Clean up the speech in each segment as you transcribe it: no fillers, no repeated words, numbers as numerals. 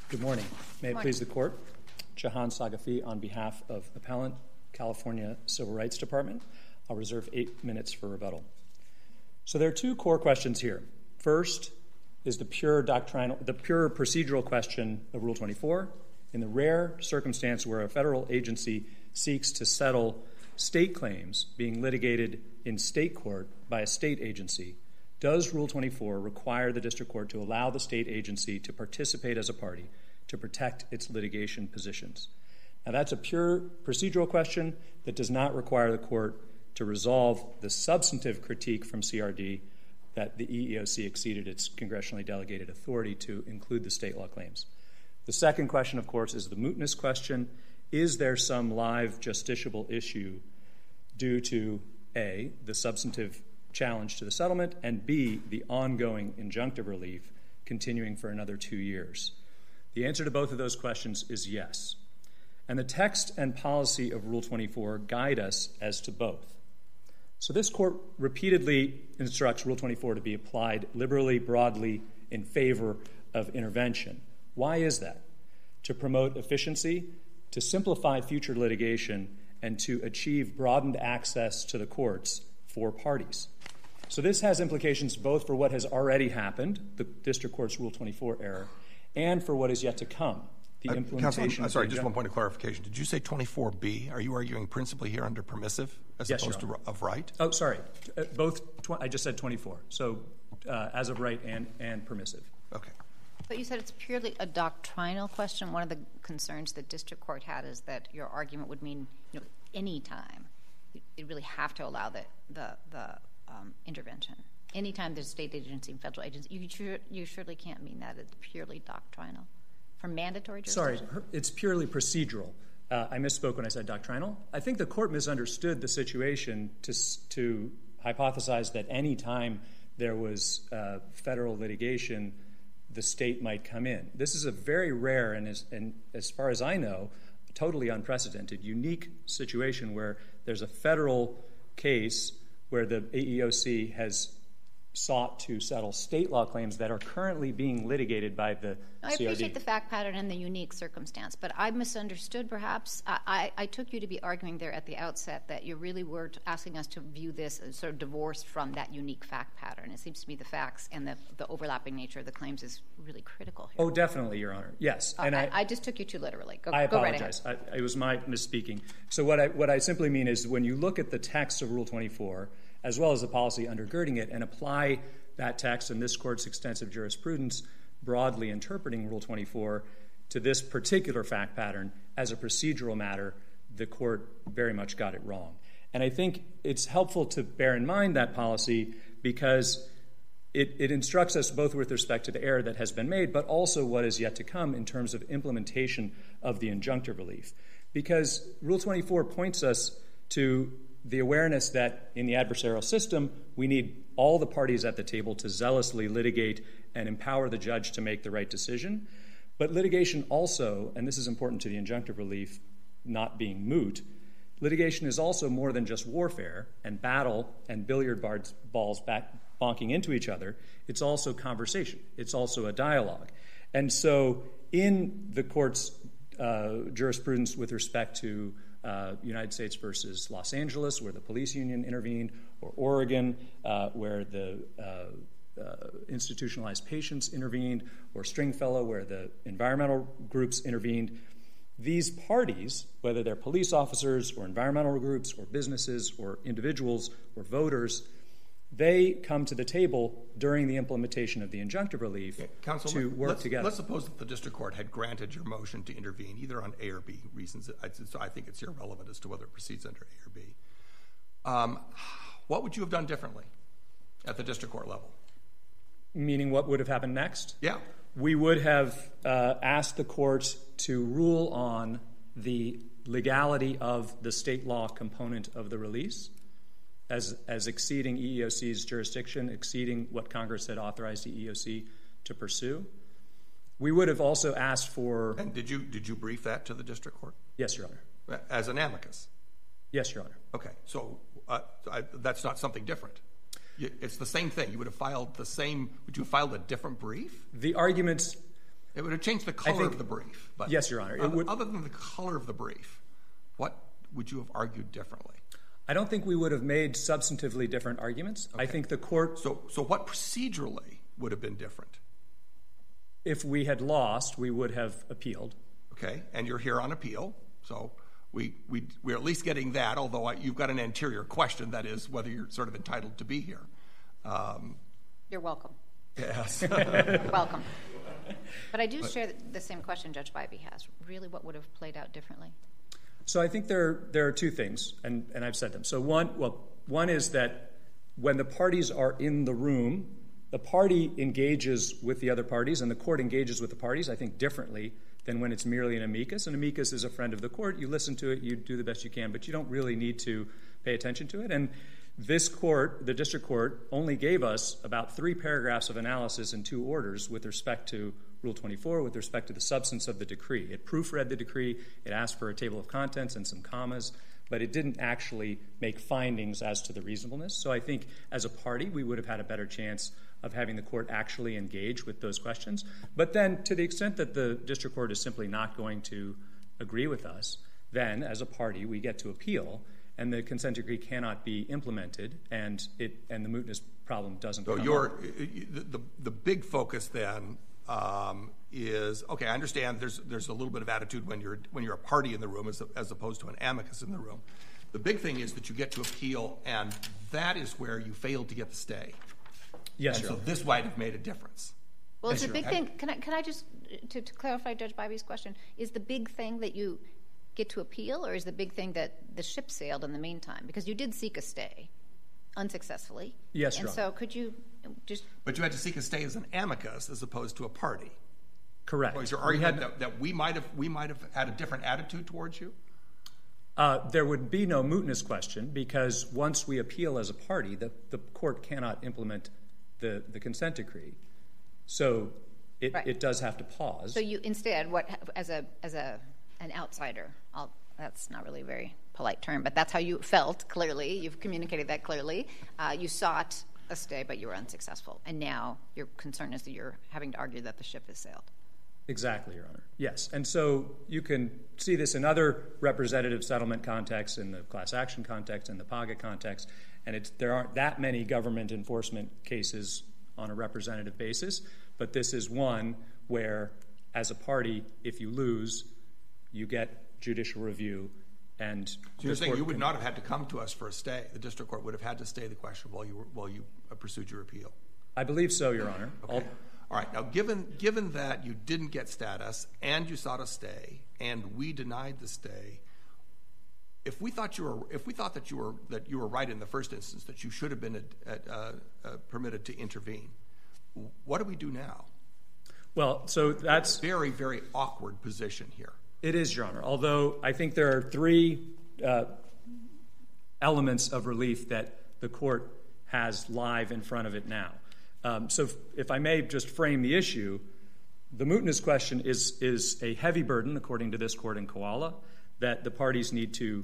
Good morning. May it please the Court. Jahan Sagafi on behalf of Appellant, California Civil Rights Department. I'll reserve 8 minutes for rebuttal. So there are two core questions here. First is the pure procedural question of Rule 24. In the rare circumstance where a federal agency seeks to settle state claims being litigated in state court by a state agency, does Rule 24 require the district court to allow the state agency to participate as a party to protect its litigation positions? Now, that's a pure procedural question that does not require the court to resolve the substantive critique from CRD that the EEOC exceeded its congressionally delegated authority to include the state law claims. The second question, of course, is the mootness question. Is there some live justiciable issue due to A, the substantive challenge to the settlement, and B, the ongoing injunctive relief continuing for another 2 years? The answer to both of those questions is yes. And the text and policy of Rule 24 guide us as to both. So this court repeatedly instructs Rule 24 to be applied liberally, broadly, in favor of intervention. Why is that? To promote efficiency, to simplify future litigation, and to achieve broadened access to the courts for parties. So this has implications both for what has already happened, the district court's Rule 24 error, and for what is yet to come, the implementation. I'm sorry, just one point of clarification. Did you say 24B? Are you arguing principally here under permissive as opposed to of right? Oh, sorry. I just said 24. So as of right and permissive. Okay. But you said it's purely a doctrinal question. One of the concerns the district court had is that your argument would mean, any time. You really have to allow the intervention. Anytime there's a state agency and federal agency, you surely can't mean that it's purely doctrinal. For mandatory jurisdiction? Sorry, it's purely procedural. I misspoke when I said doctrinal. I think the court misunderstood the situation to hypothesize that any time there was federal litigation, the state might come in. This is a very rare and as far as I know, totally unprecedented, unique situation where there's a federal case where the AEOC has sought to settle state law claims that are currently being litigated by the CRD. I appreciate the fact pattern and the unique circumstance, but I misunderstood perhaps. I took you to be arguing there at the outset that you really were asking us to view this as sort of divorced from that unique fact pattern. It seems to me the facts and the overlapping nature of the claims is really critical here. Oh, definitely, Your Honor. Yes. And I just took you too literally. I apologize. Go right ahead. It was my misspeaking. So what I simply mean is when you look at the text of Rule 24, as well as the policy undergirding it, and apply that text and this court's extensive jurisprudence broadly interpreting Rule 24 to this particular fact pattern as a procedural matter, the court very much got it wrong. And I think it's helpful to bear in mind that policy because it instructs us both with respect to the error that has been made, but also what is yet to come in terms of implementation of the injunctive relief. Because Rule 24 points us to the awareness that in the adversarial system, we need all the parties at the table to zealously litigate and empower the judge to make the right decision. But litigation also, and this is important to the injunctive relief not being moot, litigation is also more than just warfare and battle and billiard balls bonking into each other. It's also conversation. It's also a dialogue. And so in the court's jurisprudence with respect to United States versus Los Angeles, where the police union intervened, or Oregon, where the institutionalized patients intervened, or Stringfellow, where the environmental groups intervened. These parties, whether they're police officers or environmental groups or businesses or individuals or voters, they come to the table during the implementation of the injunctive relief to work together. Let's suppose that the district court had granted your motion to intervene, either on A or B reasons. So I think it's irrelevant as to whether it proceeds under A or B. What would you have done differently at the district court level? Meaning what would have happened next? Yeah. We would have asked the court to rule on the legality of the state law component of the release as exceeding EEOC's jurisdiction, exceeding what Congress had authorized the EEOC to pursue. We would have also asked for... And did you brief that to the district court? Yes, Your Honor. As an amicus? Yes, Your Honor. Okay, so that's not something different. It's the same thing. You would have filed the same... Would you have filed a different brief? The arguments... It would have changed the color of the brief. But yes, Your Honor. Other than the color of the brief, what would you have argued differently? I don't think we would have made substantively different arguments. Okay. I think the court... So what procedurally would have been different? If we had lost, we would have appealed. Okay, and you're here on appeal, so we're at least getting that, although you've got an anterior question, that is, whether you're sort of entitled to be here. You're welcome. Yes. Welcome. But I do share the same question Judge Bybee has. Really, what would have played out differently? So I think there are two things, and I've said them. So one is that when the parties are in the room, the party engages with the other parties, and the court engages with the parties, I think, differently than when it's merely an amicus. An amicus is a friend of the court. You listen to it, you do the best you can, but you don't really need to pay attention to it. And this court, the district court, only gave us about 3 paragraphs of analysis in 2 orders with respect to Rule 24, with respect to the substance of the decree. It proofread the decree, it asked for a table of contents and some commas, but it didn't actually make findings as to the reasonableness. So I think as a party, we would have had a better chance of having the court actually engage with those questions. But then to the extent that the district court is simply not going to agree with us, then as a party, we get to appeal, and the consent decree cannot be implemented, and the mootness problem doesn't come up. The big focus then is, okay, I understand there's a little bit of attitude when you're a party in the room as opposed to an amicus in the room. The big thing is that you get to appeal, and that is where you failed to get the stay. Yes, and so this might have made a difference. Well, it's a big thing. Can I just, to clarify Judge Bybee's question, is the big thing that you get to appeal, or is the big thing that the ship sailed in the meantime? Because you did seek a stay unsuccessfly. Yes, Your Honor. And so could you just... But you had to seek a stay as an amicus as opposed to a party. Correct. So is your argument that we might have had a different attitude towards you? There would be no mootness question, because once we appeal as a party, the court cannot implement the consent decree. So it does have to pause. So you instead, as an outsider, that's not really a very polite term, but that's how you felt clearly. You've communicated that clearly. You sought a stay, but you were unsuccessful. And now your concern is that you're having to argue that the ship has sailed. Exactly, Your Honor. Yes. And so you can see this in other representative settlement contexts, in the class action context, in the PAGA context, and there aren't that many government enforcement cases on a representative basis, but this is one where, as a party, if you lose, you get judicial review. And so you're saying you would not have had to come to us for a stay. The district court would have had to stay the question while you pursued your appeal. I believe so, Your Honor. Okay. All right. Now, given that you didn't get status and you sought a stay and we denied the stay, if we thought that you were right in the first instance, that you should have been permitted to intervene, what do we do now? Well, so that's a very, very awkward position here. It is, Your Honor. Although I think there are 3 elements of relief that the court has live in front of it now. So if I may just frame the issue, the mootness question is a heavy burden, according to this court in Koala, that the parties need to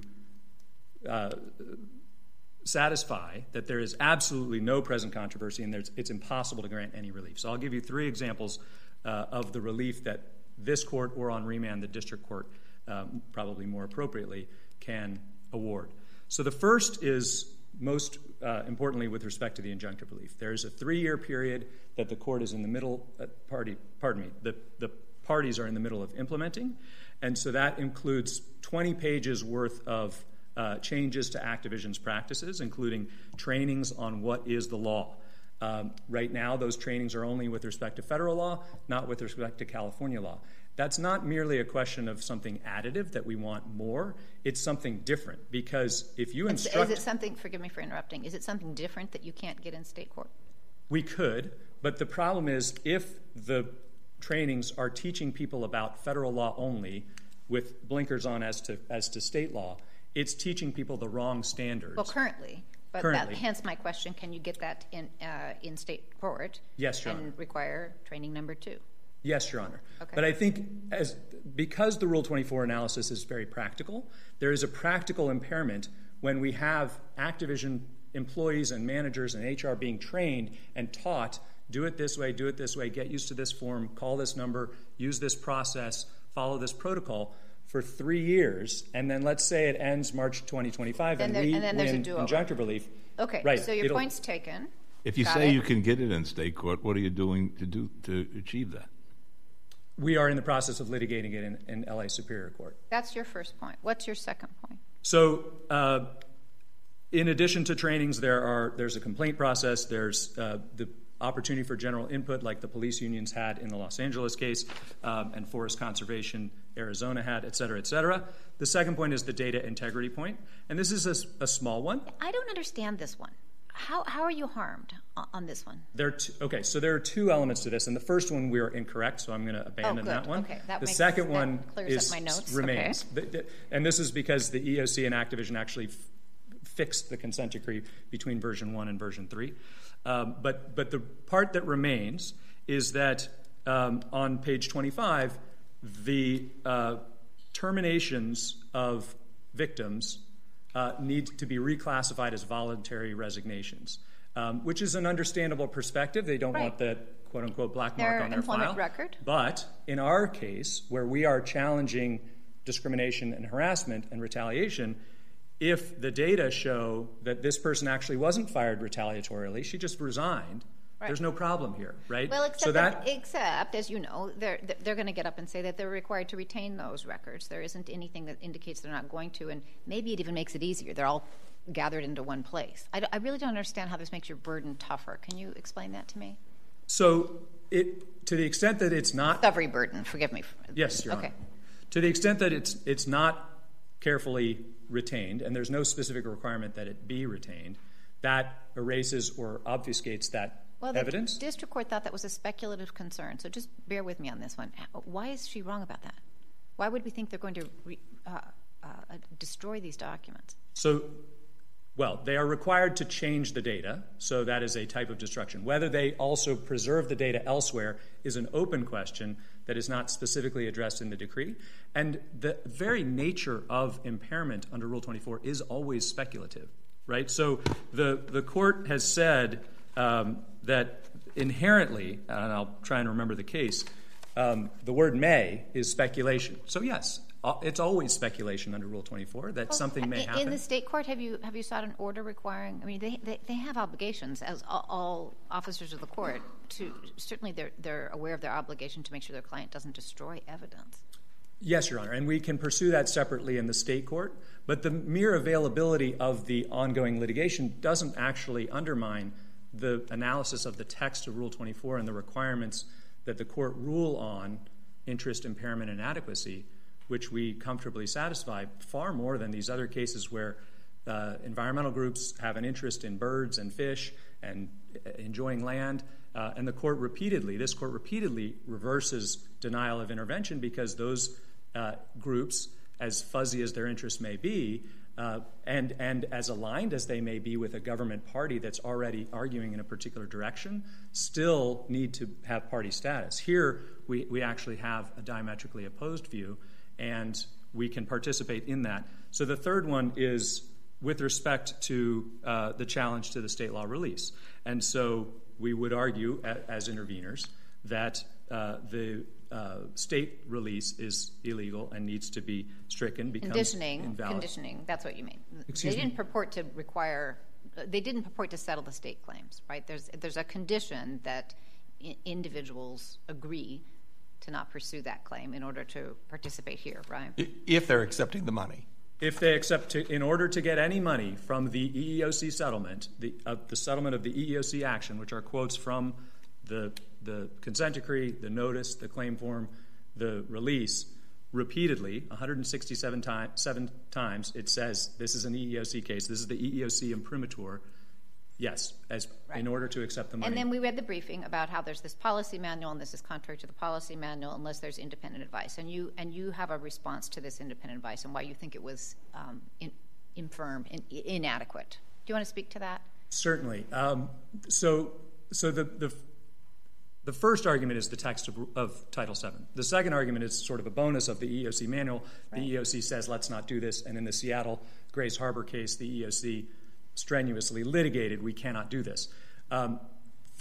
satisfy that there is absolutely no present controversy and it's impossible to grant any relief. So I'll give you 3 examples of the relief that this court, or on remand the district court, probably more appropriately, can award. So the first is most importantly with respect to the injunctive relief. There's a 3-year period that the court is in the middle, the parties are in the middle of implementing, and so that includes 20 pages worth of changes to Activision's practices, including trainings on what is the law. Right now, those trainings are only with respect to federal law, not with respect to California law. That's not merely a question of something additive that we want more. It's something different, because if you instruct... Is it something, forgive me for interrupting, is it something different that you can't get in state court? We could, but the problem is if the trainings are teaching people about federal law only with blinkers on as to state law, it's teaching people the wrong standards. Well, currently. But hence my question, can you get that in state court? Yes, Your Honor. And require training number 2? Yes, Your Honor. Okay. But I think because the Rule 24 analysis is very practical, there is a practical impairment when we have Activision employees and managers and HR being trained and taught do it this way, get used to this form, call this number, use this process, follow this protocol for 3 years, and then let's say it ends March 2025, and we win injunctive relief. Okay, right, so your point's taken. If you say you can get it in state court, what are you doing to achieve that? We are in the process of litigating it in LA Superior Court. That's your first point. What's your second point? So, in addition to trainings, there's a complaint process. There's the opportunity for general input, like the police unions had in the Los Angeles case, and Forest Conservation Arizona had, et cetera, et cetera. The second point is the data integrity point, and this is a small one. I don't understand this one. How are you harmed on this one? So there are two elements to this, and the first one we are incorrect, so I'm going to abandon that one. Okay, the second one clears up my notes. Remains, okay. And this is because the EEOC and Activision actually fixed the consent decree between version 1 and version 3. But the part that remains is that on page 25, the terminations of victims need to be reclassified as voluntary resignations, which is an understandable perspective. They don't want the quote-unquote black mark on their file. Record. But in our case, where we are challenging discrimination and harassment and retaliation, if the data show that this person actually wasn't fired retaliatorily, she just resigned, there's no problem here, right? Well, except as you know, they're going to get up and say that they're required to retain those records. There isn't anything that indicates they're not going to, and maybe it even makes it easier. They're all gathered into one place. I really don't understand how this makes your burden tougher. Can you explain that to me? So, to the extent that it's not discovery burden, forgive me. Yes, Your Honor. To the extent that it's not carefully retained, and there's no specific requirement that it be retained, that erases or obfuscates that evidence. The district court thought that was a speculative concern, so just bear with me on this one. Why is she wrong about that? Why would we think they're going to destroy these documents? They are required to change the data, so that is a type of destruction. Whether they also preserve the data elsewhere is an open question that is not specifically addressed in the decree. And the very nature of impairment under Rule 24 is always speculative, right? So the court has said that inherently, and I'll try and remember the case, the word may is speculation. So yes, it's always speculation under Rule 24 that something may happen. In the state court, have you sought an order requiring? I mean, they have obligations as all officers of the court to certainly they're aware of their obligation to make sure their client doesn't destroy evidence. Yes, Your Honor, and we can pursue that separately in the state court. But the mere availability of the ongoing litigation doesn't actually undermine the analysis of the text of Rule 24 and the requirements that the court rule on interest, impairment, and adequacy, which we comfortably satisfy far more than these other cases where environmental groups have an interest in birds and fish and enjoying land. And this court repeatedly reverses denial of intervention because those groups, as fuzzy as their interests may be, and as aligned as they may be with a government party that's already arguing in a particular direction, still need to have party status. Here, we actually have a diametrically opposed view, and we can participate in that. So the third one is with respect to the challenge to the state law release. And so we would argue, as interveners, that the state release is illegal and needs to be stricken, becomes invalid. Conditioning, that's what you mean. Excuse me? They didn't purport to settle the state claims, right? There's a condition that individuals agree to not pursue that claim in order to participate here, right? If they're accepting the money. If they accept, in order to get any money from the EEOC settlement, the settlement of the EEOC action, which are quotes from the consent decree, the notice, the claim form, the release, repeatedly, 167 times, it says this is an EEOC case, this is the EEOC imprimatur. Yes, in order to accept the money. And then we read the briefing about how there's this policy manual, and this is contrary to the policy manual unless there's independent advice. And you have a response to this independent advice and why you think it was infirm, inadequate. Do you want to speak to that? Certainly. So the first argument is the text of Title VII. The second argument is sort of a bonus of the EEOC manual. Right. The EEOC says, let's not do this. And in the Seattle Grays Harbor case, the EEOC strenuously litigated, we cannot do this.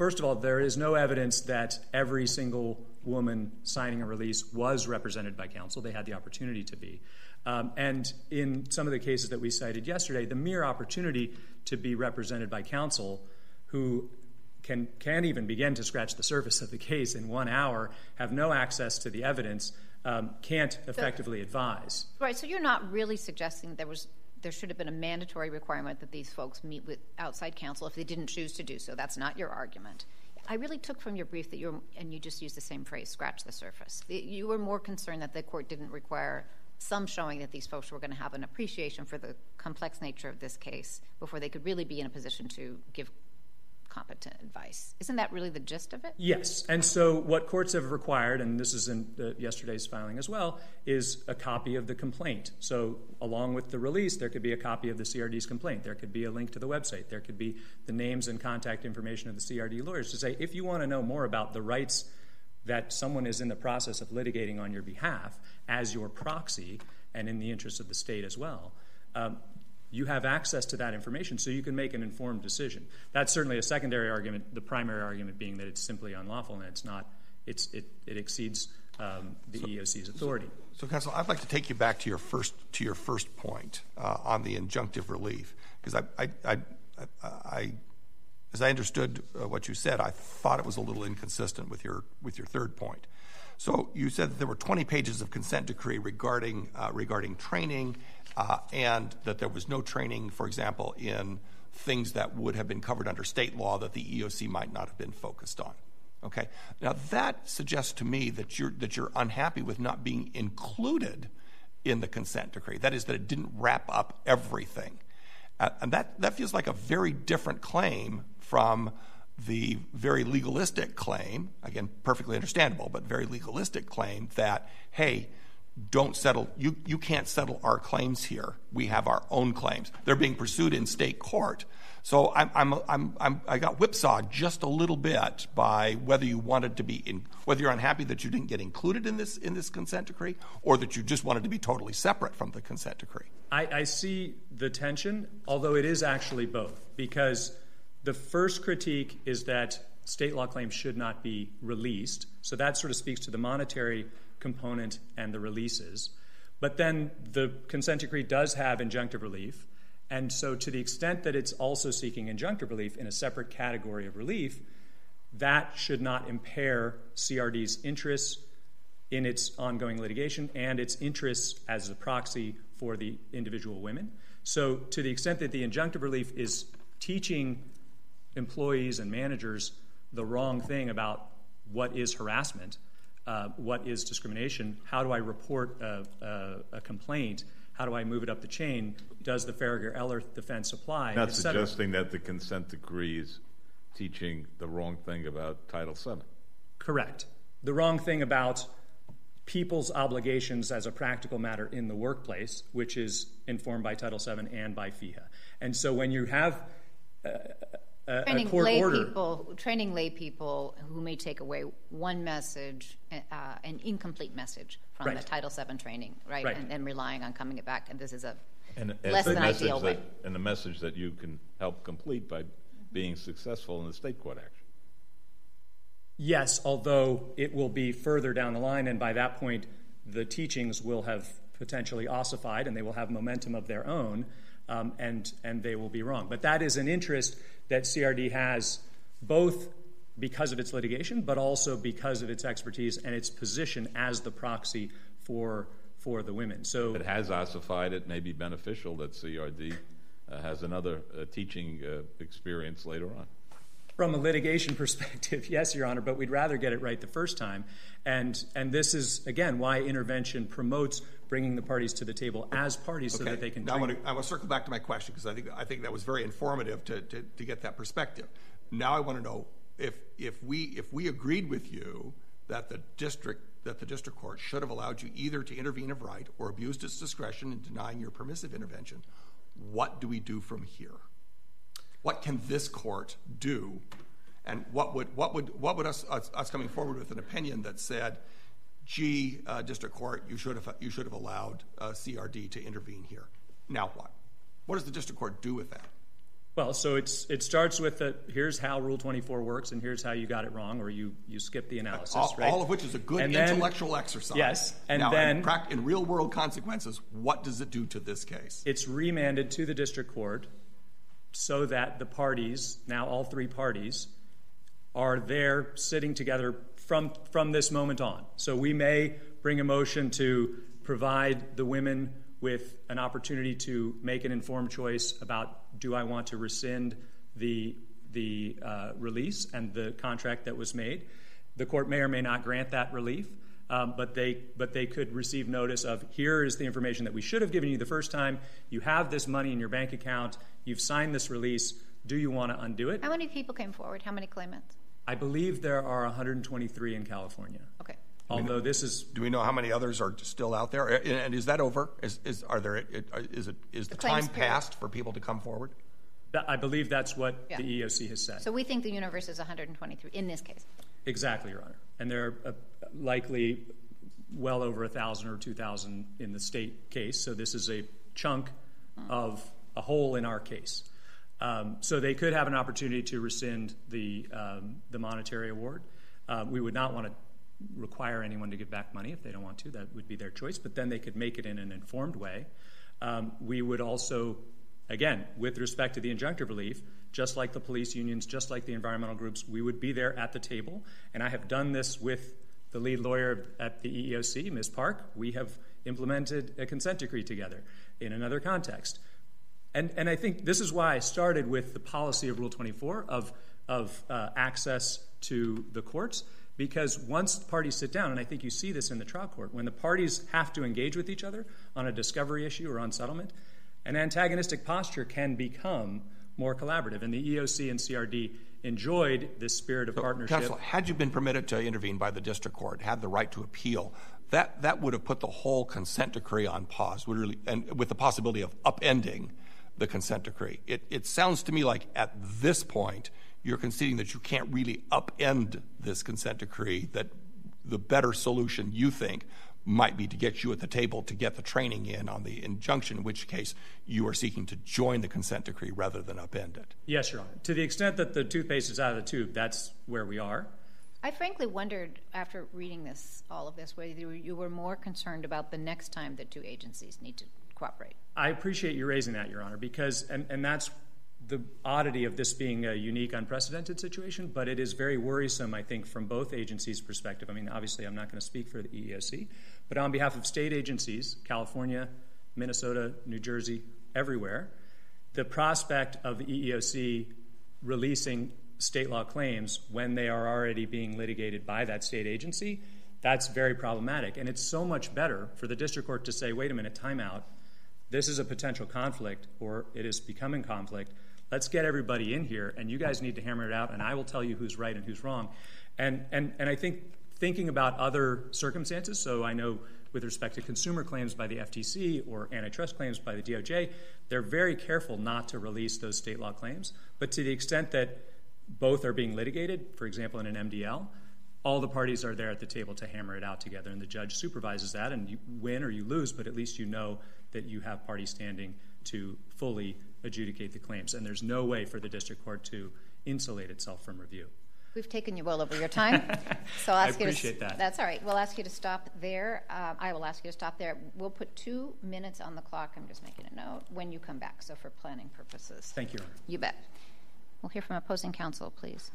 first of all, there is no evidence that every single woman signing a release was represented by counsel. They had the opportunity to be. And in some of the cases that we cited yesterday, the mere opportunity to be represented by counsel who can't even begin to scratch the surface of the case in 1 hour, have no access to the evidence, can't effectively advise. Right, so you're not really suggesting there should have been a mandatory requirement that these folks meet with outside counsel if they didn't choose to do so. That's not your argument. I really took from your brief that and you just used the same phrase, scratch the surface. You were more concerned that the court didn't require some showing that these folks were going to have an appreciation for the complex nature of this case before they could really be in a position to give competent advice. Isn't that really the gist of it? Yes, and so what courts have required, and this is in yesterday's filing as well, is a copy of the complaint. So along with the release, there could be a copy of the CRD's complaint. There could be a link to the website. There could be the names and contact information of the CRD lawyers to say, if you want to know more about the rights that someone is in the process of litigating on your behalf as your proxy and in the interest of the state as well, you have access to that information so you can make an informed decision. That's certainly a secondary argument, the primary argument being that it's simply unlawful and it's not, it exceeds the EEOC's authority. So, counsel, I'd like to take you back to your first point on the injunctive relief, because as I understood what you said, I thought it was a little inconsistent with your third point. So you said that there were 20 pages of consent decree regarding training, and that there was no training, for example, in things that would have been covered under state law that the EEOC might not have been focused on. Okay. Now that suggests to me that you're unhappy with not being included in the consent decree. That is, that it didn't wrap up everything, and that feels like a very different claim from the very legalistic claim, again, perfectly understandable, but very legalistic claim that, hey, don't settle, you can't settle our claims here. We have our own claims. They're being pursued in state court. So I got whipsawed just a little bit by whether you wanted to be whether you're unhappy that you didn't get included in this consent decree, or that you just wanted to be totally separate from the consent decree. I see the tension, although it is actually both, because the first critique is that state law claims should not be released. So that sort of speaks to the monetary component and the releases. But then the consent decree does have injunctive relief. And so to the extent that it's also seeking injunctive relief in a separate category of relief, that should not impair CRD's interests in its ongoing litigation and its interests as a proxy for the individual women. So to the extent that the injunctive relief is teaching employees and managers the wrong thing about what is harassment, what is discrimination, how do I report a complaint, how do I move it up the chain, does the Farragher-Eller defense apply? Not suggesting that the consent decree is teaching the wrong thing about Title VII. Correct. The wrong thing about people's obligations as a practical matter in the workplace, which is informed by Title VII and by FEHA. And so when you have a court order, training lay people who may take away one message, an incomplete message from the Title VII training, right? And then relying on coming it back, and this is a less than ideal way. And the message that you can help complete by being successful in the state court action. Yes, although it will be further down the line, and by that point, the teachings will have potentially ossified, and they will have momentum of their own, and they will be wrong. But that is an interest that CRD has, both because of its litigation, but also because of its expertise and its position as the proxy for the women. So it has ossified. It may be beneficial that CRD has another teaching experience later on. From a litigation perspective, yes, Your Honor, but we'd rather get it right the first time. And this is, again, why intervention promotes bringing the parties to the table as parties so that they can... Now I want to circle back to my question, because I think that was very informative to get that perspective. Now I want to know if we agreed with you that the district court should have allowed you either to intervene of right or abused its discretion in denying your permissive intervention, what do we do from here? What can this court do, and what would us coming forward with an opinion that said, "Gee, district court, you should have allowed CRD to intervene here"? Now what? What does the district court do with that? Well, so it starts with here's how Rule 24 works, and here's how you got it wrong, or you skip the analysis, right? All of which is a good intellectual exercise. Yes, and now, then in real-world consequences, what does it do to this case? It's remanded to the district court so that the parties, now all three parties, are there sitting together from this moment on. So we may bring a motion to provide the women with an opportunity to make an informed choice about, do I want to rescind the release and the contract that was made? The court may or may not grant that relief, but they could receive notice of, here is the information that we should have given you the first time. You have this money in your bank account. You've signed this release. Do you want to undo it? How many people came forward? How many claimants? I believe there are 123 in California. Okay. Although this is... Do we know how many others are still out there? And is that over? Is the time passed for people to come forward? I believe that's what the EEOC has said. So we think the universe is 123 in this case. Exactly, Your Honor. And there are likely well over 1,000 or 2,000 in the state case. So this is a chunk of a hole in our case. So they could have an opportunity to rescind the monetary award. We would not want to require anyone to give back money if they don't want to. That would be their choice. But then they could make it in an informed way. We would also, again, with respect to the injunctive relief, just like the police unions, just like the environmental groups, we would be there at the table. And I have done this with the lead lawyer at the EEOC, Ms. Park. We have implemented a consent decree together in another context. And I think this is why I started with the policy of Rule 24 of access to the courts, because once parties sit down, and I think you see this in the trial court, when the parties have to engage with each other on a discovery issue or on settlement, an antagonistic posture can become more collaborative. And the EEOC and CRD enjoyed this spirit of partnership. Counsel, had you been permitted to intervene by the district court, had the right to appeal, that would have put the whole consent decree on pause, and with the possibility of upending the consent decree. It sounds to me like at this point you're conceding that you can't really upend this consent decree, that the better solution, you think, might be to get you at the table to get the training in on the injunction, in which case you are seeking to join the consent decree rather than upend it. Yes, Your Honor. To the extent that the toothpaste is out of the tube, that's where we are. I frankly wondered, after reading all of this, whether you were more concerned about the next time that two agencies need to cooperate. I appreciate you raising that, Your Honor, because, and that's the oddity of this being a unique, unprecedented situation, but it is very worrisome, I think, from both agencies' perspective. I mean, obviously, I'm not going to speak for the EEOC, but on behalf of state agencies, California, Minnesota, New Jersey, everywhere, the prospect of the EEOC releasing state law claims when they are already being litigated by that state agency, that's very problematic. And it's so much better for the district court to say, wait a minute, time out. This is a potential conflict, or it is becoming conflict. Let's get everybody in here, and you guys need to hammer it out, and I will tell you who's right and who's wrong. And I think thinking about other circumstances, so I know with respect to consumer claims by the FTC or antitrust claims by the DOJ, they're very careful not to release those state law claims. But to the extent that both are being litigated, for example, in an MDL, all the parties are there at the table to hammer it out together, and the judge supervises that, and you win or you lose, but at least you know that you have parties standing to fully adjudicate the claims. And there's no way for the district court to insulate itself from review. We've taken you well over your time, so I'll ask you to... I appreciate that. That's all right. We'll ask you to stop there. I will ask you to stop there. We'll put 2 minutes on the clock. I'm just making a note when you come back, so for planning purposes. Thank you, Your Honor. You bet. We'll hear from opposing counsel, please.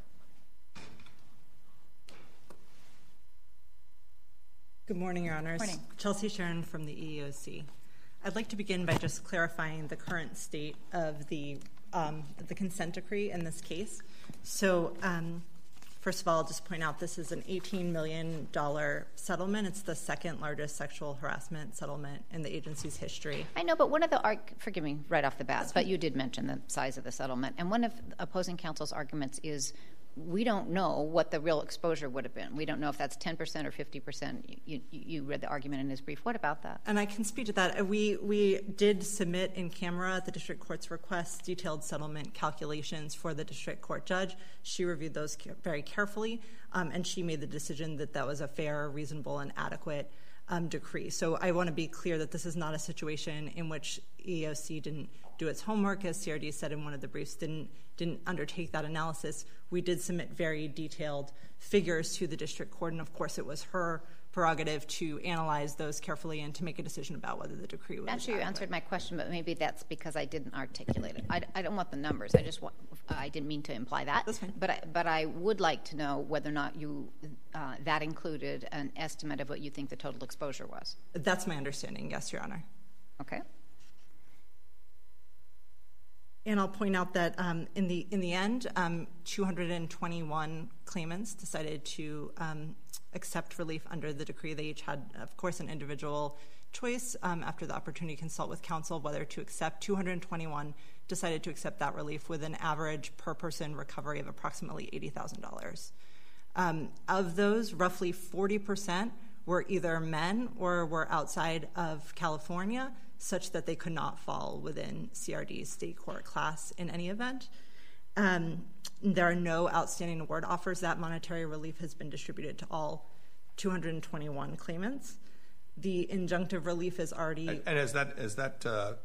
Good morning, Your Honors. Morning. Chelsea Sharon from the EEOC. I'd like to begin by just clarifying the current state of the consent decree in this case. So, first of all, I'll just point out this is an $18 million settlement. It's the second largest sexual harassment settlement in the agency's history. I know, but one of the forgive me right off the bat, but you did mention the size of the settlement, and one of opposing counsel's arguments is we don't know what the real exposure would have been. We don't know if that's 10% or 50%. You read the argument in his brief. What about that? And I can speak to that. We did submit in camera at the district court's request detailed settlement calculations for the district court judge. She reviewed those very carefully, and she made the decision that that was a fair, reasonable, and adequate decree. So I want to be clear that this is not a situation in which EEOC didn't do its homework, as CRD said in one of the briefs, didn't undertake that analysis. We did submit very detailed figures to the district court, and of course it was her prerogative to analyze those carefully and to make a decision about whether the decree was Actually, you adequate. answered my question, but maybe that's because I didn't articulate it. I don't want the numbers. I didn't mean to imply that. That's fine. But I would like to know whether or not you that included an estimate of what you think the total exposure was. That's my understanding, yes, Your Honor. Okay. And I'll point out that in the end, 221 claimants decided to accept relief under the decree. They each had, of course, an individual choice after the opportunity to consult with counsel whether to accept. 221 decided to accept that relief with an average per person recovery of approximately $80,000. Of those, roughly 40% were either men or were outside of California, such that they could not fall within CRD's state court class in any event. There are no outstanding award offers. That monetary relief has been distributed to all 221 claimants. The injunctive relief is already... And is that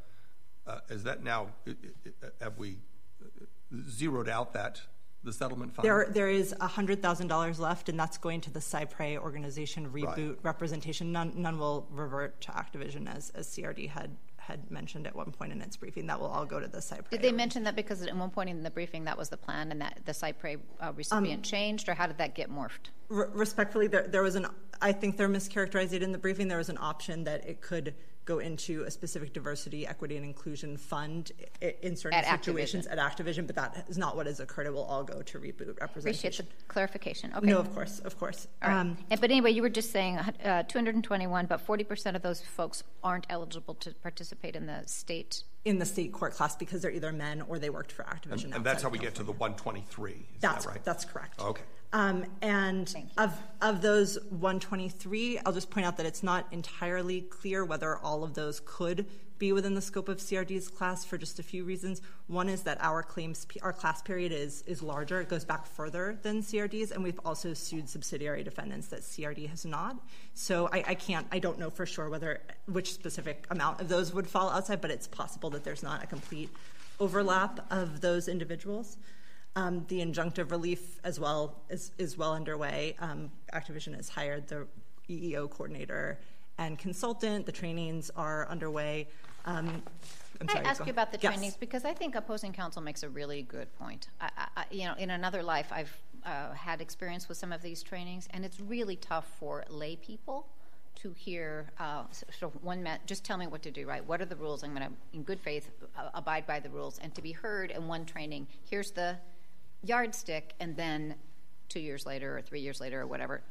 now, have we zeroed out the settlement fund? There is $100,000 left, and that's going to the Cypre organization reboot representation. None will revert to Activision, as CRD had mentioned at one point in its briefing. That will all go to the Cypre. Did they mention that because at one point in the briefing that was the plan and that the Cypre recipient changed, or how did that get morphed? Respectfully, there was I think they're mischaracterized it in the briefing. There was an option that it could go into a specific diversity, equity, and inclusion fund in certain situations at Activision, but that is not what has occurred. It will all go to reboot representation. Appreciate the clarification. Okay. No, of course. All right. But anyway, you were just saying 221, but 40% of those folks aren't eligible to participate in the state court class because they're either men or they worked for Activision. And that's how we get to the 123. Is that right? That's correct. Okay. And of those 123, I'll just point out that it's not entirely clear whether all of those could be within the scope of CRD's class for just a few reasons. One is that our class period is larger. It goes back further than CRD's, and we've also sued subsidiary defendants that CRD has not. So I don't know for sure which specific amount of those would fall outside, but it's possible that there's not a complete overlap of those individuals. The injunctive relief as well is well underway. Activision has hired the EEO coordinator and consultant. The trainings are underway. Can I ask you about the trainings? Because I think opposing counsel makes a really good point. In another life, I've had experience with some of these trainings, and it's really tough for lay people to hear, just tell me what to do, right? What are the rules? I'm going to, in good faith, abide by the rules. And to be heard in one training, here's the yardstick, and then 2 years later or 3 years later or whatever,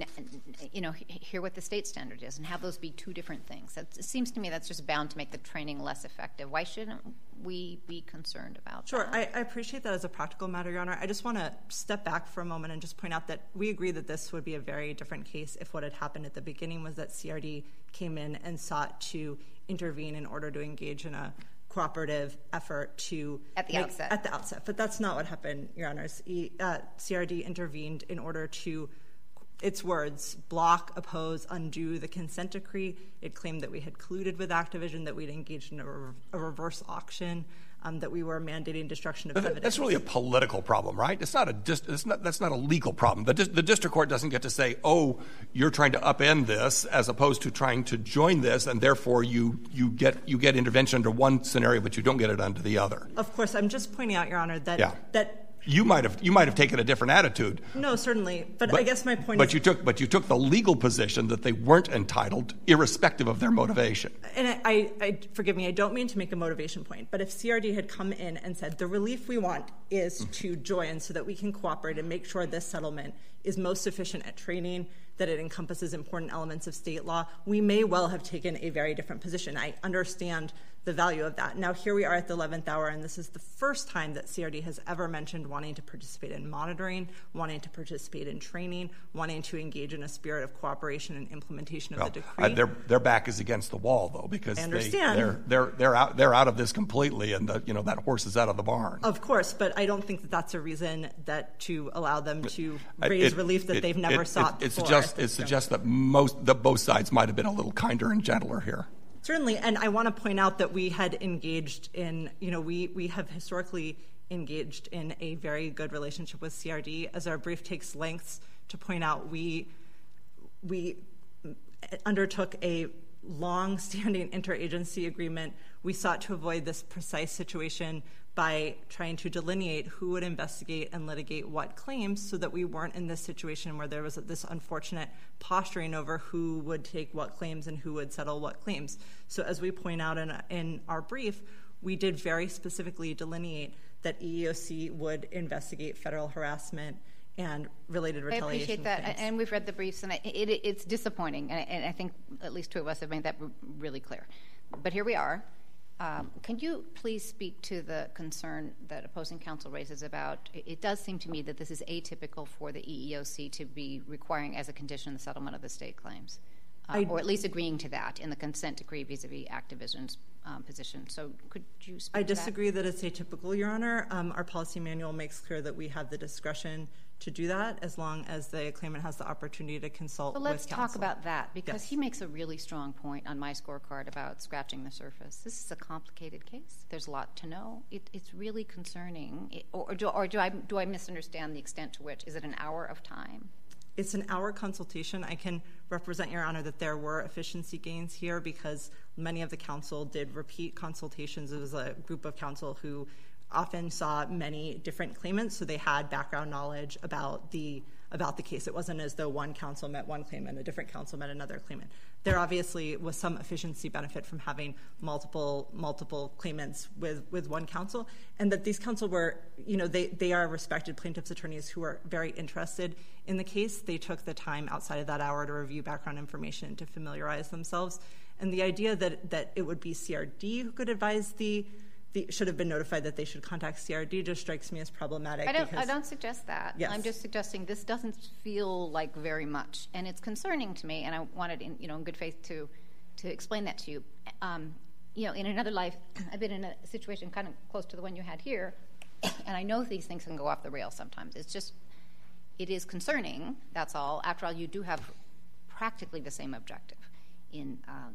hear what the state standard is and have those be two different things. It seems to me that's just bound to make the training less effective. Why shouldn't we be concerned about that? Sure. I appreciate that as a practical matter, Your Honor. I just want to step back for a moment and just point out that we agree that this would be a very different case if what had happened at the beginning was that CRD came in and sought to intervene in order to engage in a cooperative effort to... At the outset. But that's not what happened, Your Honors. CRD intervened in order to, its words, block, oppose, undo the consent decree. It claimed that we had colluded with Activision, that we'd engaged in a reverse auction, that we were mandating destruction of evidence. That's really a political problem, right? That's not a legal problem. The district court doesn't get to say, oh, you're trying to upend this as opposed to trying to join this, and therefore you get intervention under one scenario, but you don't get it under the other. Of course, I'm just pointing out, Your Honor, that you might have taken a different attitude. No, certainly. But I guess my point is... But you took the legal position that they weren't entitled, irrespective of their motivation. And I forgive me, I don't mean to make a motivation point, but if CRD had come in and said, the relief we want is to join so that we can cooperate and make sure this settlement is most efficient at training, that it encompasses important elements of state law, we may well have taken a very different position. I understand the value of that. Now, here we are at the 11th hour, and this is the first time that CRD has ever mentioned wanting to participate in monitoring, wanting to participate in training, wanting to engage in a spirit of cooperation and implementation of the decree. Their back is against the wall, though, because I understand. They're out of this completely, and that horse is out of the barn. Of course, but I don't think that that's a reason to allow them to raise relief that they've never sought before. It suggests that both sides might have been a little kinder and gentler here. Certainly, and I want to point out that we had engaged in, we have historically engaged in a very good relationship with CRD. As our brief takes lengths to point out, we undertook a long-standing interagency agreement. We sought to avoid this precise situation by trying to delineate who would investigate and litigate what claims so that we weren't in this situation where there was this unfortunate posturing over who would take what claims and who would settle what claims. So as we point out in our brief, we did very specifically delineate that EEOC would investigate federal harassment and related retaliation. I appreciate that, claims. and we've read the briefs, and it's disappointing, and I think at least two of us have made that really clear. But here we are. Can you please speak to the concern that opposing counsel raises about, it does seem to me that this is atypical for the EEOC to be requiring as a condition the settlement of the state claims, or at least agreeing to that in the consent decree vis-a-vis Activision's position. So could you speak to that? I disagree that it's atypical, Your Honor. Our policy manual makes clear that we have the discretion to do that as long as the claimant has the opportunity to consult with counsel. Let's talk about that, because Yes. he makes a really strong point on my scorecard about scratching the surface. This is a complicated case. There's a lot to know. It's really concerning. Or do I misunderstand the extent to which? Is it an hour of time? It's an hour consultation. I can represent, Your Honor, that there were efficiency gains here because many of the counsel did repeat consultations. It was a group of counsel who often saw many different claimants, so they had background knowledge about the case. It wasn't as though one counsel met one claimant, a different counsel met another claimant. There obviously was some efficiency benefit from having multiple claimants with one counsel, and that these counsel were, they are respected plaintiffs' attorneys who are very interested in the case. They took the time outside of that hour to review background information to familiarize themselves. And the idea that it would be CRD who could advise should have been notified that they should contact CRD just strikes me as problematic. I don't suggest that. Yes. I'm just suggesting this doesn't feel like very much, and it's concerning to me. And I wanted, in good faith, to explain that to you. In another life, I've been in a situation kind of close to the one you had here, and I know these things can go off the rails sometimes. It is concerning. That's all. After all, you do have practically the same objective in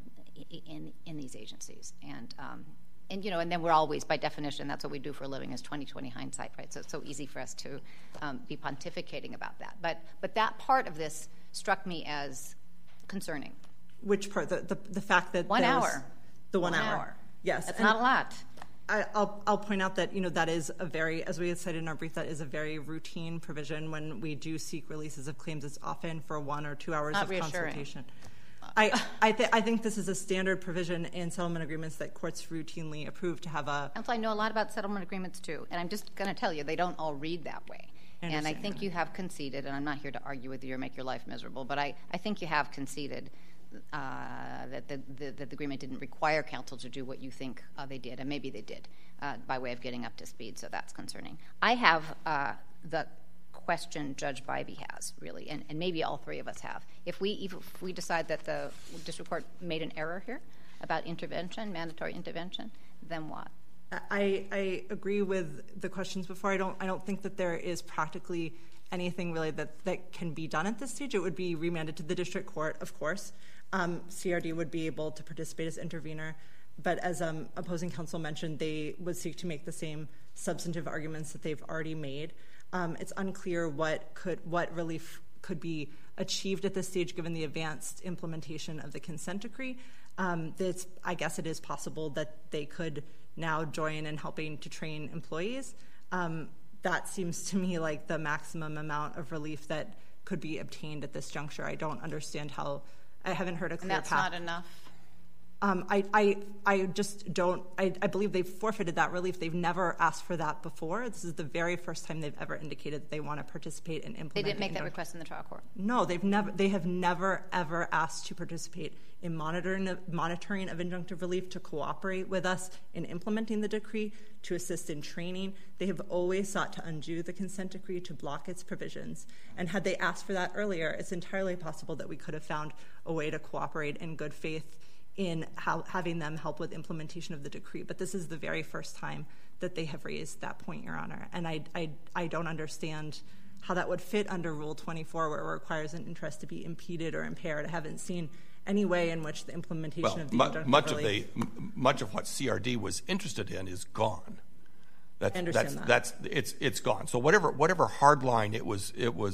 these agencies, and then we're always, by definition, that's what we do for a living, is 20/20 hindsight, right? So it's so easy for us to be pontificating about that. But that part of this struck me as concerning. Which part? The fact that 1 hour. The 1 hour. Yes. That's not a lot. I'll point out that, that is a very, as we had cited in our brief, that is a very routine provision. When we do seek releases of claims, it's often for 1 or 2 hours not of reassuring. consultation. I think this is a standard provision in settlement agreements that courts routinely approve to have a... Counsel, I know a lot about settlement agreements, too, and I'm just going to tell you, they don't all read that way. And I think you have conceded, and I'm not here to argue with you or make your life miserable, but I think you have conceded that the agreement didn't require counsel to do what you think they did, and maybe they did, by way of getting up to speed, so that's concerning. I have the question Judge Bybee has, really, and maybe all three of us have. If we decide that the district court made an error here about intervention, mandatory intervention, then what? I agree with the questions before. I don't think that there is practically anything really that can be done at this stage. It would be remanded to the district court, of course. CRD would be able to participate as intervener, but as opposing counsel mentioned, they would seek to make the same substantive arguments that they've already made. It's unclear what relief could be achieved at this stage given the advanced implementation of the consent decree. I guess it is possible that they could now join in helping to train employees. That seems to me like the maximum amount of relief that could be obtained at this juncture. I don't understand how. I haven't heard a clear path. And that's not enough? I just don't. I believe they've forfeited that relief. They've never asked for that before. This is the very first time they've ever indicated that they want to participate and implement. They didn't make that request in the trial court? No, they have never ever asked to participate in monitoring of injunctive relief, to cooperate with us in implementing the decree, to assist in training. They have always sought to undo the consent decree, to block its provisions. And had they asked for that earlier, it's entirely possible that we could have found a way to cooperate in good faith in having them help with implementation of the decree. But this is the very first time that they have raised that point, Your Honor. And I don't understand how that would fit under Rule 24, where it requires an interest to be impeded or impaired. I haven't seen any way in which the implementation of the injunctive relief... much of what CRD was interested in is gone. I understand that. It's gone. So whatever hard line it was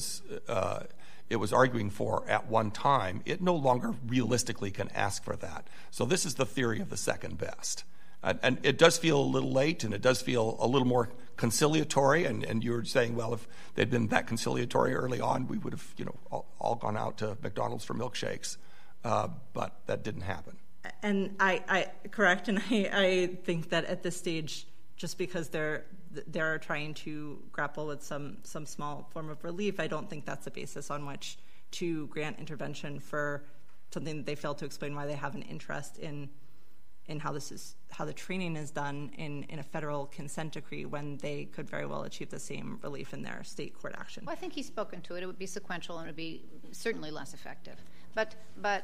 arguing for at one time, it no longer realistically can ask for that. So this is the theory of the second best. And it does feel a little late, and it does feel a little more conciliatory. And you were saying, well, if they'd been that conciliatory early on, we would have, all gone out to McDonald's for milkshakes. But that didn't happen. And I correct, and I think that at this stage, just because they're trying to grapple with some small form of relief, I don't think that's a basis on which to grant intervention for something that they fail to explain why they have an interest in how the training is done in a federal consent decree when they could very well achieve the same relief in their state court action. Well, I think he's spoken to it. It would be sequential and it would be certainly less effective. But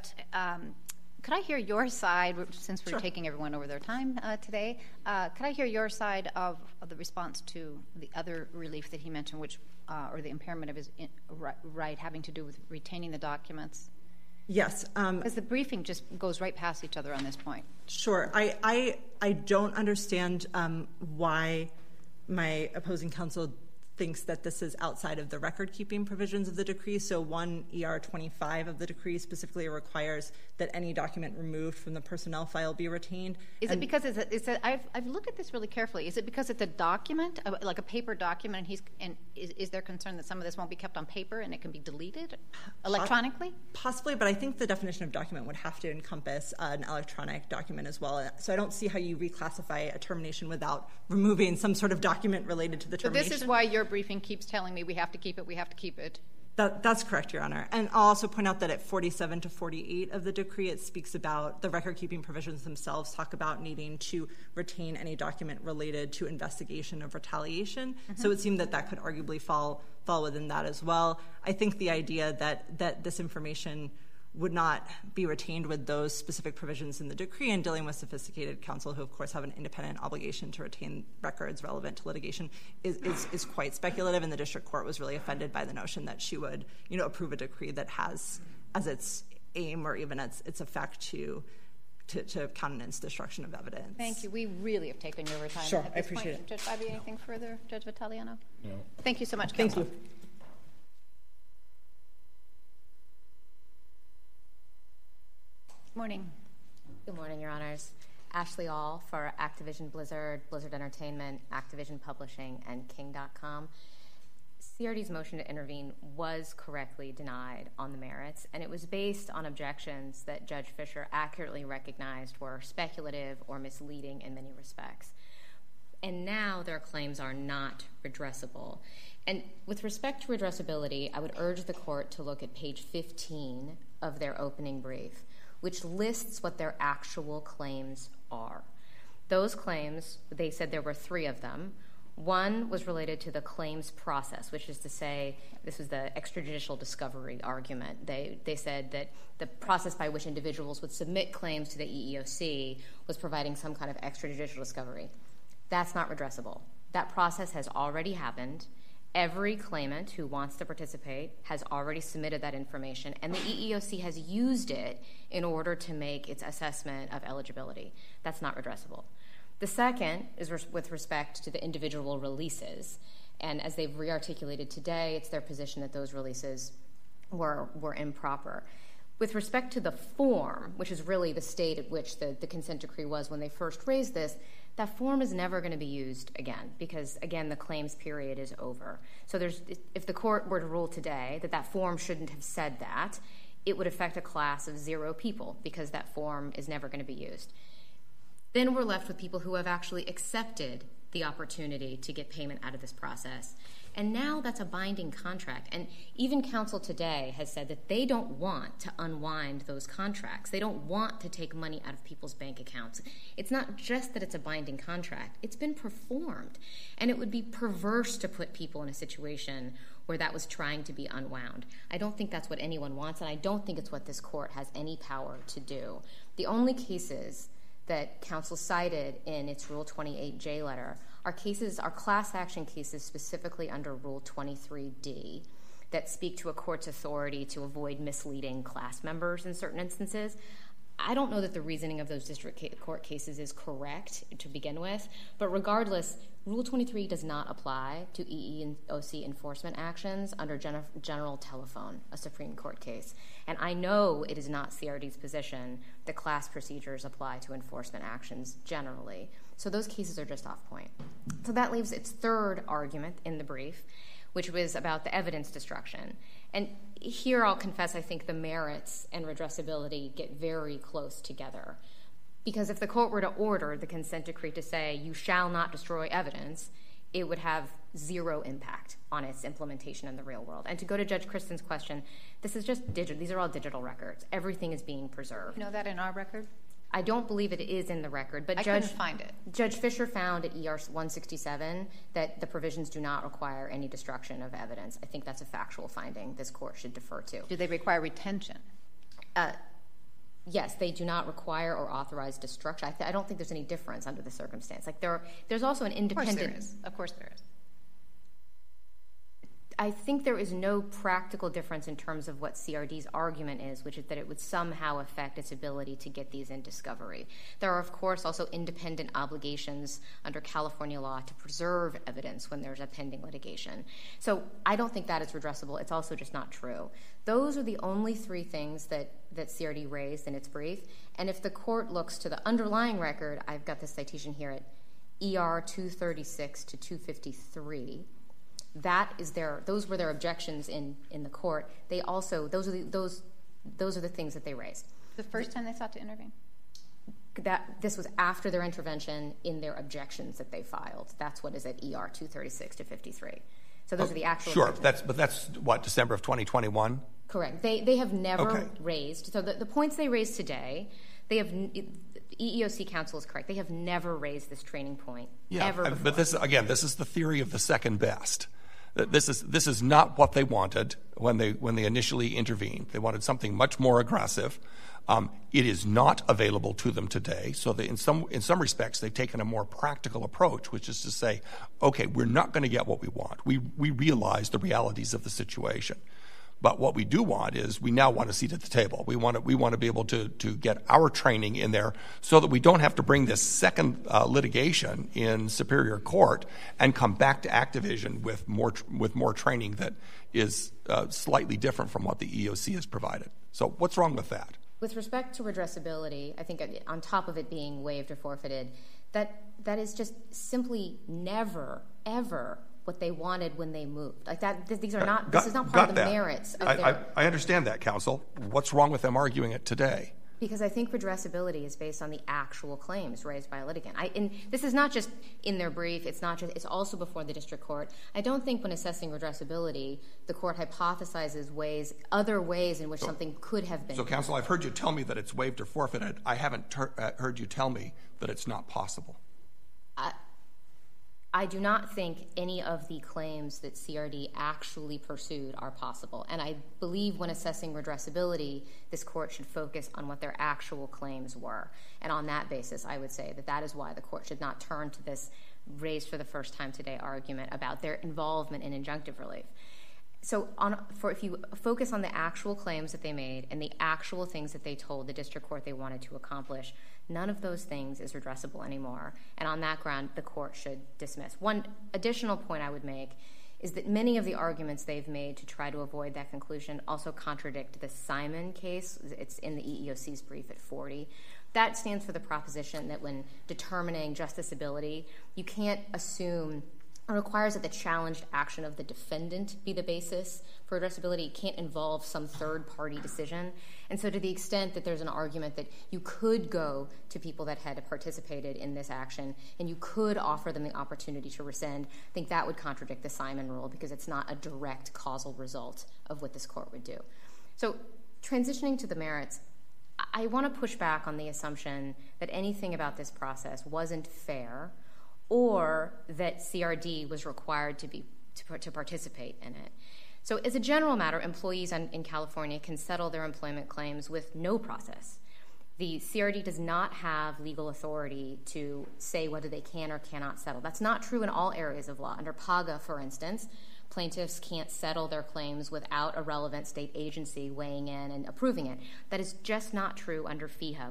could I hear your side, since we're taking everyone over their time today, could I hear your side of the response to the other relief that he mentioned, which or the impairment of his right having to do with retaining the documents? Yes. Because the briefing just goes right past each other on this point. Sure. I don't understand why my opposing counsel thinks that this is outside of the record-keeping provisions of the decree. So 1 ER 25 of the decree specifically requires that any document removed from the personnel file be retained. Is it because I've looked at this really carefully. Is it because it's a document, like a paper document, and is there concern that some of this won't be kept on paper and it can be deleted electronically? Possibly, but I think the definition of document would have to encompass an electronic document as well. So I don't see how you reclassify a termination without removing some sort of document related to the termination. So this is why your briefing keeps telling me we have to keep it. That's correct, Your Honor. And I'll also point out that at 47 to 48 of the decree, it speaks about the record-keeping provisions themselves talk about needing to retain any document related to investigation of retaliation. Mm-hmm. So it seemed that could arguably fall within that as well. I think the idea that this information would not be retained with those specific provisions in the decree and dealing with sophisticated counsel who, of course, have an independent obligation to retain records relevant to litigation is quite speculative, and the district court was really offended by the notion that she would, approve a decree that has as its aim or even its effect to countenance destruction of evidence. Thank you. We really have taken your time. Sure, at this I appreciate point. it. Judge Bybee, anything further? Judge Vitaliano? No. Thank you so much, counsel. Thank you. Morning. Good morning, Your Honors. Ashley All for Activision Blizzard, Blizzard Entertainment, Activision Publishing, and King.com. CRD's motion to intervene was correctly denied on the merits, and it was based on objections that Judge Fisher accurately recognized were speculative or misleading in many respects. And now their claims are not redressable. And with respect to redressability, I would urge the court to look at page 15 of their opening brief, which lists what their actual claims are. Those claims, they said there were 3 of them. One was related to the claims process, which is to say, this was the extrajudicial discovery argument. They said that the process by which individuals would submit claims to the EEOC was providing some kind of extrajudicial discovery. That's not redressable. That process has already happened. Every claimant who wants to participate has already submitted that information, and the EEOC has used it in order to make its assessment of eligibility. That's not redressable. The second is with respect to the individual releases, and as they've re-articulated today, it's their position that those releases were improper. With respect to the form, which is really the state at which the consent decree was when they first raised this, that form is never going to be used again because, again, the claims period is over. So if the court were to rule today that form shouldn't have said that, it would affect a class of 0 people because that form is never going to be used. Then we're left with people who have actually accepted the opportunity to get payment out of this process. And now that's a binding contract. And even counsel today has said that they don't want to unwind those contracts. They don't want to take money out of people's bank accounts. It's not just that it's a binding contract. It's been performed. And it would be perverse to put people in a situation where that was trying to be unwound. I don't think that's what anyone wants, and I don't think it's what this court has any power to do. The only cases that counsel cited in its Rule 28J letter are class action cases specifically under Rule 23D that speak to a court's authority to avoid misleading class members in certain instances. I don't know that the reasoning of those district court cases is correct to begin with, but regardless, Rule 23 does not apply to EEOC enforcement actions under General Telephone, a Supreme Court case. And I know it is not CRD's position that class procedures apply to enforcement actions generally. So those cases are just off point. So that leaves its third argument in the brief, which was about the evidence destruction. And here I'll confess I think the merits and redressability get very close together. Because if the court were to order the consent decree to say you shall not destroy evidence, it would have zero impact on its implementation in the real world. And to go to Judge Kristen's question, this is just digital. These are all digital records. Everything is being preserved. You know that in our record? I don't believe it is in the record, but I couldn't find it. Judge Fisher found at ER 167 that the provisions do not require any destruction of evidence. I think that's a factual finding this court should defer to. Do they require retention? Yes, they do not require or authorize destruction. I don't think there's any difference under the circumstance. Like there's also an independent. Of course there is. I think there is no practical difference in terms of what CRD's argument is, which is that it would somehow affect its ability to get these in discovery. There are, of course, also independent obligations under California law to preserve evidence when there's a pending litigation. So I don't think that is redressable. It's also just not true. Those are the only three things that CRD raised in its brief. And if the court looks to the underlying record, I've got this citation here at ER 236 to 253. Those were their objections in the court. They also those are the things that they raised. The first time they sought to intervene? This was after their intervention in their objections that they filed. That's what is at ER 236 to 53. So those are the actual. Sure, but that's what, December of 2021? Correct. They have never raised. So the points they raised today, they have. EEOC counsel is correct. They have never raised this training point ever before. But this is the theory of the second best. This is not what they wanted when they initially intervened. They wanted something much more aggressive. It is not available to them today. So in some respects, they've taken a more practical approach, which is to say, okay, we're not going to get what we want. We realize the realities of the situation. But what we do want is we now want a seat at the table. We want to be able to get our training in there so that we don't have to bring this second litigation in Superior Court and come back to Activision with more training that is slightly different from what the EEOC has provided. So what's wrong with that? With respect to redressability, I think on top of it being waived or forfeited, that is just simply never, ever what they wanted when they moved. Like that, these are not. This is not part of the merits of their. I understand that, counsel. What's wrong with them arguing it today? Because I think redressability is based on the actual claims raised by a litigant. And this is not just in their brief. It's not just. It's also before the district court. I don't think when assessing redressability, the court hypothesizes other ways in which something could have been. So, counsel, I've heard you tell me that it's waived or forfeited. I haven't heard you tell me that it's not possible. I do not think any of the claims that CRD actually pursued are possible. And I believe when assessing redressability, this court should focus on what their actual claims were. And on that basis, I would say that is why the court should not turn to this raised for the first time today argument about their involvement in injunctive relief. So if you focus on the actual claims that they made and the actual things that they told the district court they wanted to accomplish, none of those things is redressable anymore. And on that ground, the court should dismiss. One additional point I would make is that many of the arguments they've made to try to avoid that conclusion also contradict the Simon case. It's in the EEOC's brief at 40. That stands for the proposition that when determining justiciability, you can't assume it requires that the challenged action of the defendant be the basis for redressability. It can't involve some third-party decision. And so to the extent that there's an argument that you could go to people that had participated in this action and you could offer them the opportunity to rescind, I think that would contradict the Simon rule because it's not a direct causal result of what this court would do. So transitioning to the merits, I want to push back on the assumption that anything about this process wasn't fair or that CRD was required to participate in it. So as a general matter, employees in California can settle their employment claims with no process. The CRD does not have legal authority to say whether they can or cannot settle. That's not true in all areas of law. Under PAGA, for instance, plaintiffs can't settle their claims without a relevant state agency weighing in and approving it. That is just not true under FEHO.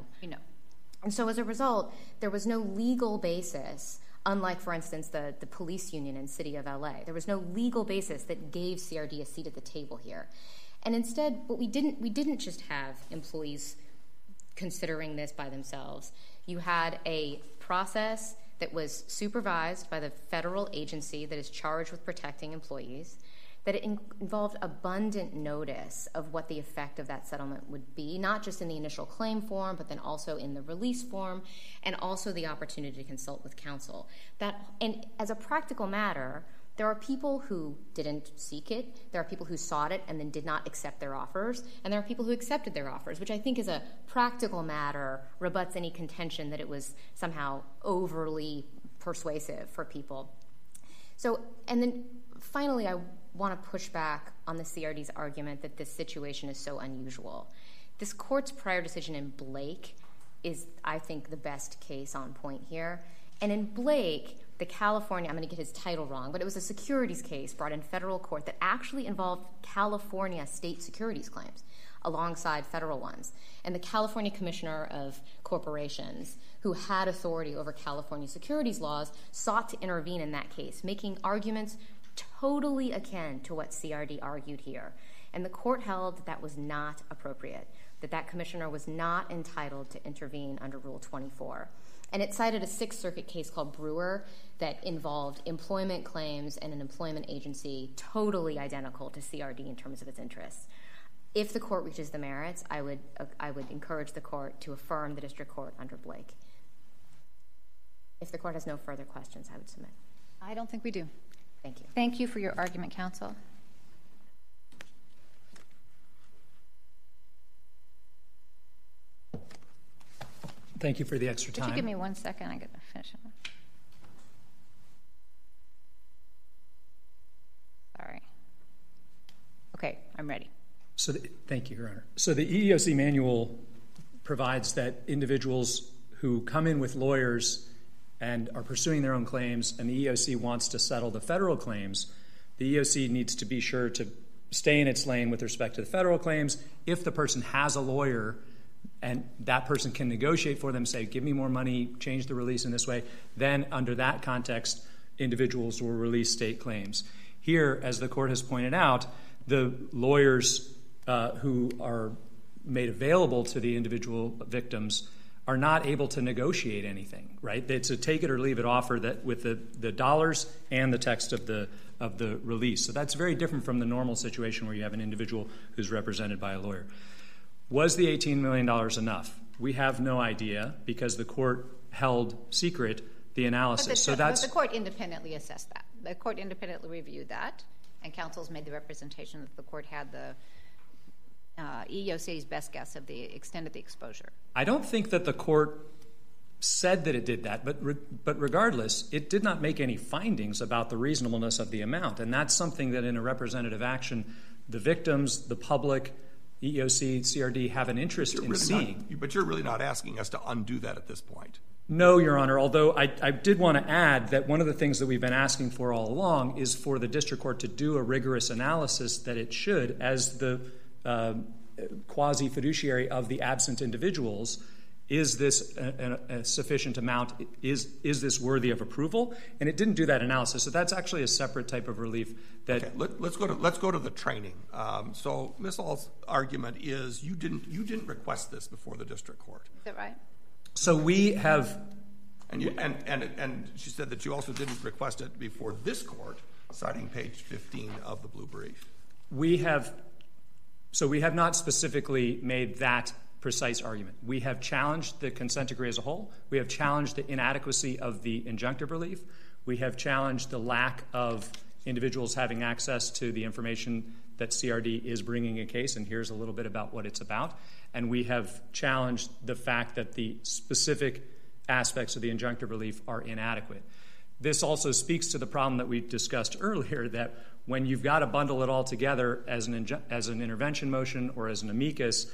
And so as a result, there was no legal basis, unlike, for instance, the police union in the city of LA. There was no legal basis that gave CRD a seat at the table here. And instead, what we didn't just have employees considering this by themselves. You had a process that was supervised by the federal agency that is charged with protecting employees, that it involved abundant notice of what the effect of that settlement would be, not just in the initial claim form, but then also in the release form, and also the opportunity to consult with counsel. And as a practical matter, there are people who didn't seek it, there are people who sought it and then did not accept their offers, and there are people who accepted their offers, which I think as a practical matter rebuts any contention that it was somehow overly persuasive for people. So, and then finally, I want to push back on the CRD's argument that this situation is so unusual. This court's prior decision in Blake is, I think, the best case on point here. And in Blake, the California, I'm going to get his title wrong, but it was a securities case brought in federal court that actually involved California state securities claims alongside federal ones. And the California Commissioner of Corporations, who had authority over California securities laws, sought to intervene in that case, making arguments totally akin to what CRD argued here. And the court held that that was not appropriate, that commissioner was not entitled to intervene under Rule 24. And it cited a Sixth Circuit case called Brewer that involved employment claims and an employment agency totally identical to CRD in terms of its interests. If the court reaches the merits, I would encourage the court to affirm the district court under Blake. If the court has no further questions, I would submit. I don't think we do. Thank you. Thank you for your argument, counsel. Thank you for the extra time. Could you give me 1 second? I got to finish it. Sorry. Okay, I'm ready. Thank you, Your Honor. So the EEOC manual provides that individuals who come in with lawyers and are pursuing their own claims, and the EEOC wants to settle the federal claims, the EEOC needs to be sure to stay in its lane with respect to the federal claims. If the person has a lawyer and that person can negotiate for them, say, give me more money, change the release in this way, then under that context, individuals will release state claims. Here, as the court has pointed out, the lawyers who are made available to the individual victims are not able to negotiate anything, right? It's a take it or leave it offer that with the dollars and the text of the release. So that's very different from the normal situation where you have an individual who's represented by a lawyer. Was the $18 million enough? We have no idea because the court held secret the analysis. But the court independently assessed that. The court independently reviewed that, and counsel's made the representation that the court had the EEOC's best guess of the extent of the exposure. I don't think that the court said that it did that, but regardless, it did not make any findings about the reasonableness of the amount, and that's something that in a representative action, the victims, the public, EEOC, CRD have an interest in seeing. But you're really not asking us to undo that at this point. No, Your Honor, although I did want to add that one of the things that we've been asking for all along is for the district court to do a rigorous analysis that it should as the quasi-fiduciary of the absent individuals. Is this a sufficient amount? Is this worthy of approval? And it didn't do that analysis, so that's actually a separate type of relief. Okay, let's go to the training. So Ms. All's argument is you didn't request this before the district court. Is that right? So we have, and she said that you also didn't request it before this court, citing page 15 of the blue brief. We have not specifically made that precise argument. We have challenged the consent decree as a whole. We have challenged the inadequacy of the injunctive relief. We have challenged the lack of individuals having access to the information that CRD is bringing a case, and here's a little bit about what it's about. And we have challenged the fact that the specific aspects of the injunctive relief are inadequate. This also speaks to the problem that we discussed earlier, that when you've got to bundle it all together as an intervention motion or as an amicus,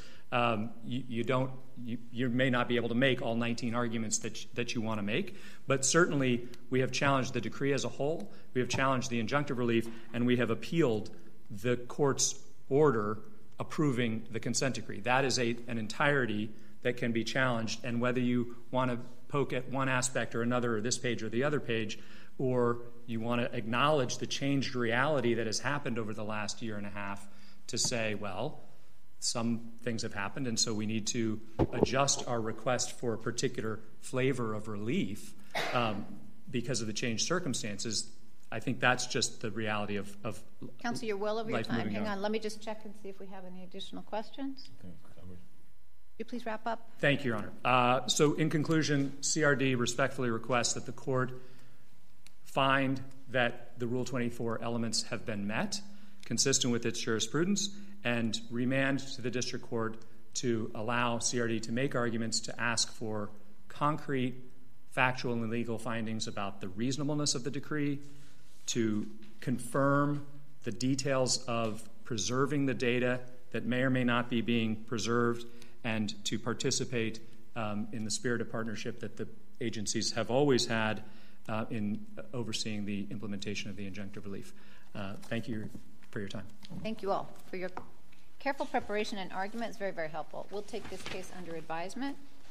you may not be able to make all 19 arguments that you want to make. But certainly we have challenged the decree as a whole, we have challenged the injunctive relief, and we have appealed the court's order approving the consent decree. That is an entirety that can be challenged, and whether you want to poke at one aspect or another, or this page or the other page, or you want to acknowledge the changed reality that has happened over the last year and a half to say, well, some things have happened, and so we need to adjust our request for a particular flavor of relief because of the changed circumstances. I think that's just the reality of Counsel, you're well over your life time. moving Hang on. on. Let me just check and see if we have any additional questions. Could you please wrap up? Thank you, Your Honor. So in conclusion, CRD respectfully requests that the court find that the Rule 24 elements have been met, consistent with its jurisprudence, and remand to the district court to allow CRD to make arguments to ask for concrete, factual, and legal findings about the reasonableness of the decree, to confirm the details of preserving the data that may or may not be being preserved, and to participate in the spirit of partnership that the agencies have always had in overseeing the implementation of the injunctive relief. Thank you for your time. Thank you all for your careful preparation and argument. It's very, very helpful. We'll take this case under advisement.